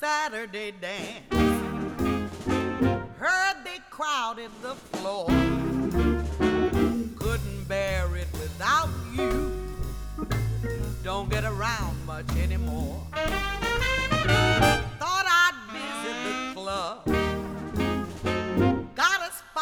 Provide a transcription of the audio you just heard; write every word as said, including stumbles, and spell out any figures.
Saturday dance. Heard they crowded the floor. Couldn't bear it without you. Don't get around much anymore.